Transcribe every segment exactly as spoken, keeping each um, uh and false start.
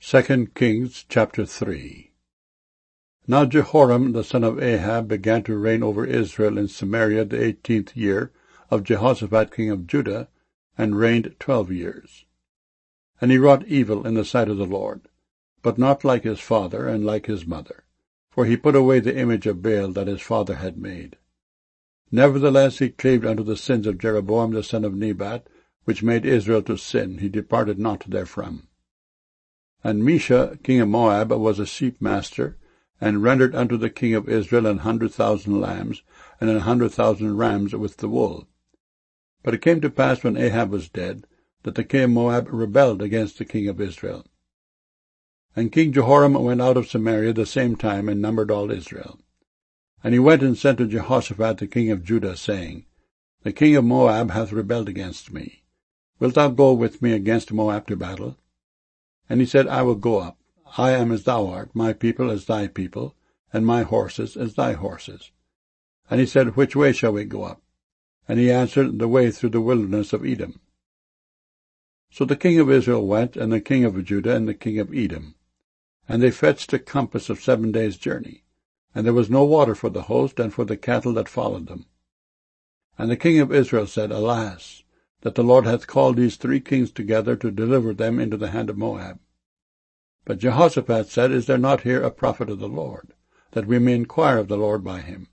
Second Kings chapter three. Now Jehoram the son of Ahab began to reign over Israel in Samaria the eighteenth year of Jehoshaphat king of Judah, and reigned twelve years. And he wrought evil in the sight of the Lord, but not like his father and like his mother, for he put away the image of Baal that his father had made. Nevertheless he cleaved unto the sins of Jeroboam the son of Nebat, which made Israel to sin. He departed not therefrom. And Mesha king of Moab was a sheep master, and rendered unto the king of Israel an hundred thousand lambs, and an hundred thousand rams with the wool. But it came to pass, when Ahab was dead, that the king of Moab rebelled against the king of Israel. And King Jehoram went out of Samaria the same time, and numbered all Israel. And he went and sent to Jehoshaphat the king of Judah, saying, The king of Moab hath rebelled against me. Wilt thou go with me against Moab to battle? And he said, I will go up. I am as thou art, my people as thy people, and my horses as thy horses. And he said, Which way shall we go up? And he answered, The way through the wilderness of Edom. So the king of Israel went, and the king of Judah, and the king of Edom. And they fetched a compass of seven days' journey. And there was no water for the host, and for the cattle that followed them. And the king of Israel said, Alas, that the Lord hath called these three kings together to deliver them into the hand of Moab. But Jehoshaphat said, Is there not here a prophet of the Lord, that we may inquire of the Lord by him?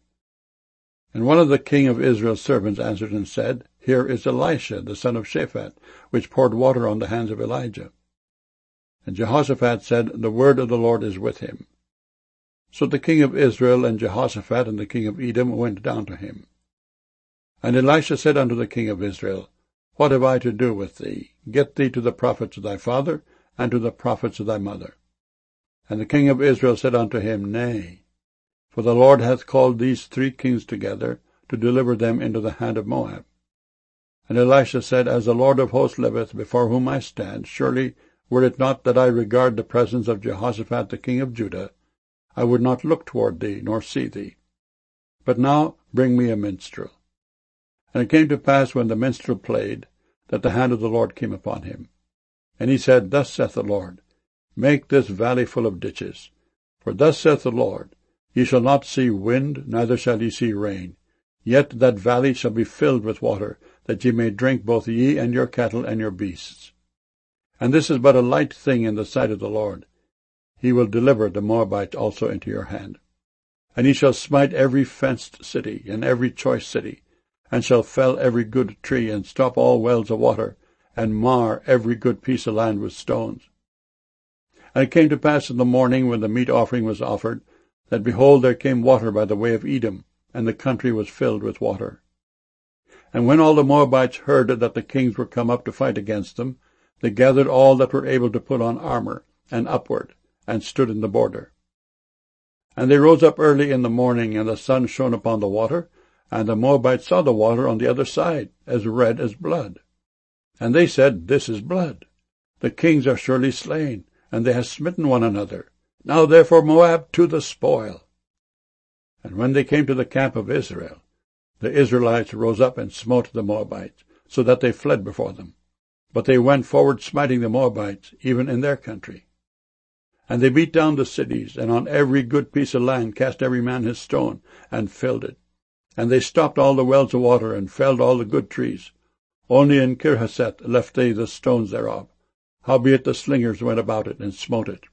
And one of the king of Israel's servants answered and said, Here is Elisha, the son of Shaphat, which poured water on the hands of Elijah. And Jehoshaphat said, The word of the Lord is with him. So the king of Israel and Jehoshaphat and the king of Edom went down to him. And Elisha said unto the king of Israel, What have I to do with thee? Get thee to the prophets of thy father, and to the prophets of thy mother. And the king of Israel said unto him, Nay, for the Lord hath called these three kings together, to deliver them into the hand of Moab. And Elisha said, As the Lord of hosts liveth, before whom I stand, surely, were it not that I regard the presence of Jehoshaphat the king of Judah, I would not look toward thee, nor see thee. But now bring me a minstrel. And it came to pass, when the minstrel played, that the hand of the Lord came upon him. And he said, Thus saith the Lord, Make this valley full of ditches. For thus saith the Lord, Ye shall not see wind, neither shall ye see rain. Yet that valley shall be filled with water, that ye may drink, both ye and your cattle and your beasts. And this is but a light thing in the sight of the Lord. He will deliver the Moabites also into your hand. And he shall smite every fenced city, and every choice city, and shall fell every good tree, and stop all wells of water, and mar every good piece of land with stones. And it came to pass in the morning, when the meat offering was offered, that, behold, there came water by the way of Edom, and the country was filled with water. And when all the Moabites heard that the kings were come up to fight against them, they gathered all that were able to put on armor, and upward, and stood in the border. And they rose up early in the morning, and the sun shone upon the water, and the Moabites saw the water on the other side, as red as blood. And they said, This is blood. The kings are surely slain, and they have smitten one another. Now therefore, Moab, to the spoil. And when they came to the camp of Israel, the Israelites rose up and smote the Moabites, so that they fled before them. But they went forward, smiting the Moabites, even in their country. And they beat down the cities, and on every good piece of land cast every man his stone, and filled it. And they stopped all the wells of water, and felled all the good trees. Only in Kirhaseth left they the stones thereof. Howbeit the slingers went about it, and smote it.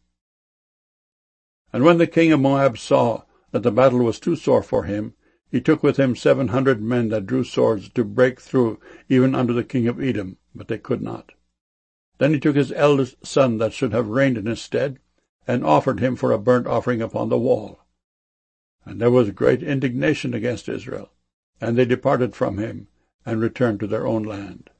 And when the king of Moab saw that the battle was too sore for him, he took with him seven hundred men that drew swords to break through even unto the king of Edom, but they could not. Then he took his eldest son that should have reigned in his stead, and offered him for a burnt offering upon the wall. And there was great indignation against Israel, and they departed from him, and returned to their own land.